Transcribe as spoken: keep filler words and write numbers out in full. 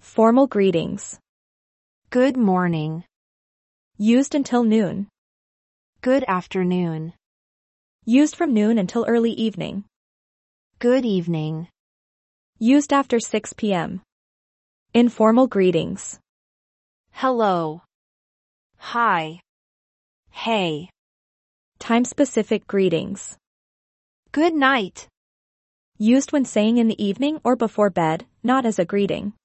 Formal greetings. Good morning. Used until noon. Good afternoon. Used from noon until early evening. Good evening. Used after six p m Informal greetings. Hello. Hi. Hey. Time-specific greetings. Good night. Used when saying in the evening or before bed, not as a greeting.